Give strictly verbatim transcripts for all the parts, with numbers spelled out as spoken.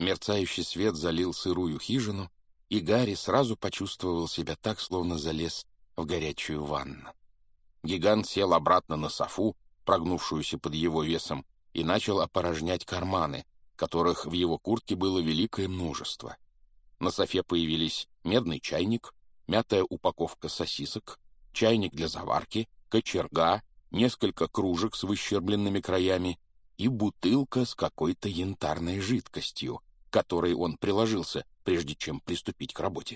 Мерцающий свет залил сырую хижину, и Гарри сразу почувствовал себя так, словно залез в горячую ванну. Гигант сел обратно на софу, прогнувшуюся под его весом, и начал опорожнять карманы, которых в его куртке было великое множество. На софе появились медный чайник, мятая упаковка сосисок, чайник для заварки, кочерга, несколько кружек с выщербленными краями и бутылка с какой-то янтарной жидкостью, к которой он приложился, прежде чем приступить к работе.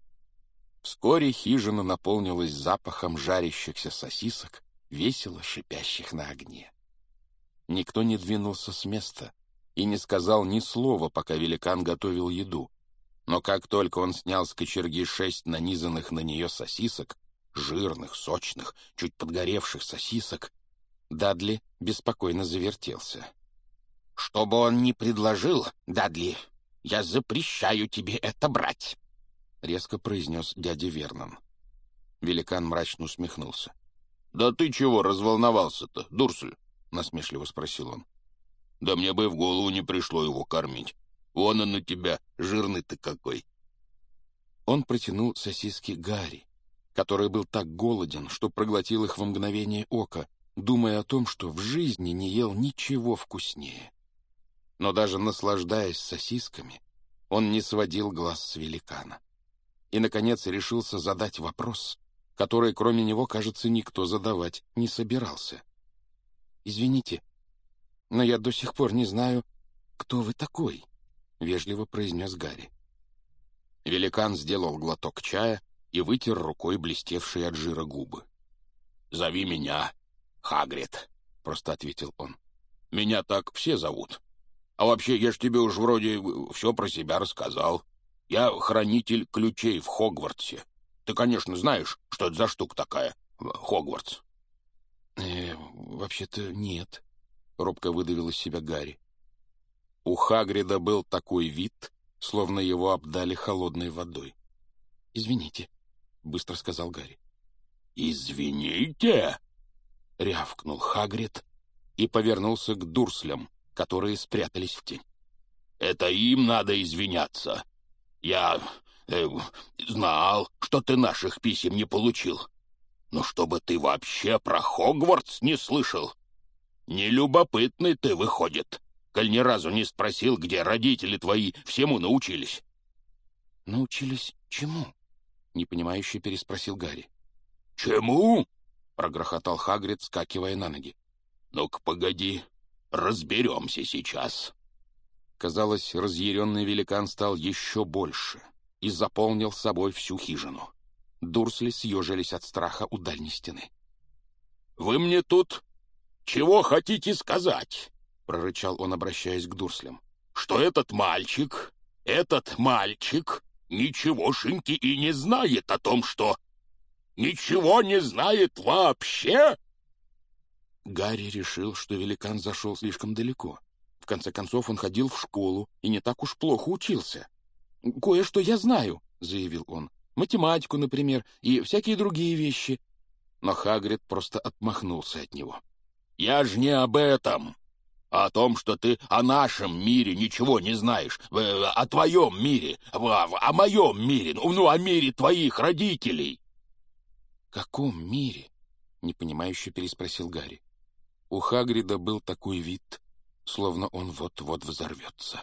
Вскоре хижина наполнилась запахом жарящихся сосисок, весело шипящих на огне. Никто не двинулся с места и не сказал ни слова, пока великан готовил еду. Но как только он снял с кочерги шесть нанизанных на нее сосисок, жирных, сочных, чуть подгоревших сосисок, Дадли беспокойно завертелся. «Что бы он ни предложил, Дадли, я запрещаю тебе это брать», — резко произнес дядя Вернон. Великан мрачно усмехнулся. «Да ты чего разволновался-то, Дурсль?» — насмешливо спросил он. «Да мне бы в голову не пришло его кормить. Вон он у тебя, жирный-то какой!» Он протянул сосиски Гарри, который был так голоден, что проглотил их во мгновение ока, думая о том, что в жизни не ел ничего вкуснее. Но даже наслаждаясь сосисками, он не сводил глаз с великана. И, наконец, решился задать вопрос, который, кроме него, кажется, никто задавать не собирался. «Извините, но я до сих пор не знаю, кто вы такой», — вежливо произнес Гарри. Великан сделал глоток чая и вытер рукой блестевшие от жира губы. «Зови меня Хагрид», — просто ответил он. «Меня так все зовут. А вообще, я ж тебе уж вроде все про себя рассказал. Я хранитель ключей в Хогвартсе. Ты, конечно, знаешь, что это за штука такая, Хогвартс?» «Э, вообще-то нет», — робко выдавил из себя Гарри. У Хагрида был такой вид, словно его обдали холодной водой. «Извините», — быстро сказал Гарри. «Извините?» — рявкнул Хагрид и повернулся к Дурслям, которые спрятались в тень. «Это им надо извиняться. Я э, знал, что ты наших писем не получил. Но чтобы ты вообще про Хогвартс не слышал. Нелюбопытный ты, выходит, коль ни разу не спросил, где родители твои всему научились». «Научились чему?» — непонимающе переспросил Гарри. «Чему?» — прогрохотал Хагрид, скакивая на ноги. «Ну-ка, погоди, разберемся сейчас». Казалось, разъяренный великан стал еще больше и заполнил собой всю хижину. Дурсли съежились от страха у дальней стены. «Вы мне тут чего хотите сказать?» — прорычал он, обращаясь к Дурслям. «Что этот мальчик, этот мальчик ничегошеньки и не знает о том, что... Ничего не знает вообще?» Гарри решил, что великан зашел слишком далеко. В конце концов, он ходил в школу и не так уж плохо учился. «Кое-что я знаю», — заявил он. «Математику, например, и всякие другие вещи». Но Хагрид просто отмахнулся от него. «Я ж не об этом, а о том, что ты о нашем мире ничего не знаешь, о твоем мире, о моем мире, ну, о мире твоих родителей». «Каком мире?» — непонимающе переспросил Гарри. У Хагрида был такой вид, словно он вот-вот взорвется.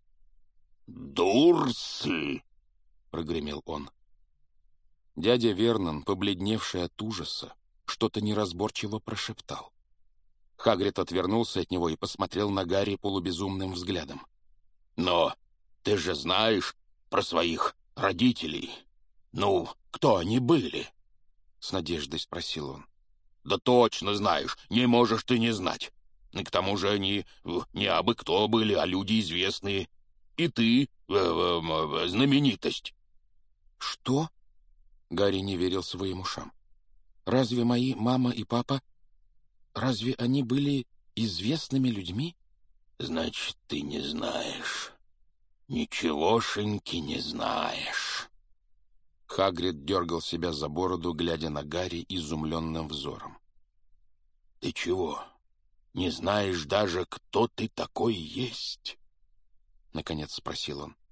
«Дурсль!» — прогремел он. Дядя Вернон, побледневший от ужаса, что-то неразборчиво прошептал. Хагрид отвернулся от него и посмотрел на Гарри полубезумным взглядом. «Но ты же знаешь про своих родителей. Ну, кто они были?» — с надеждой спросил он. «Да точно знаешь, не можешь ты не знать. И к тому же они не абы кто были, а люди известные. И ты э, э, знаменитость». «Что?» — Гарри не верил своим ушам. «Разве мои мама и папа... Разве они были известными людьми?» «Значит, ты не знаешь. Ничегошеньки не знаешь». Хагрид дергал себя за бороду, глядя на Гарри изумленным взором. «Ты чего, не знаешь даже, кто ты такой есть? — наконец спросил он.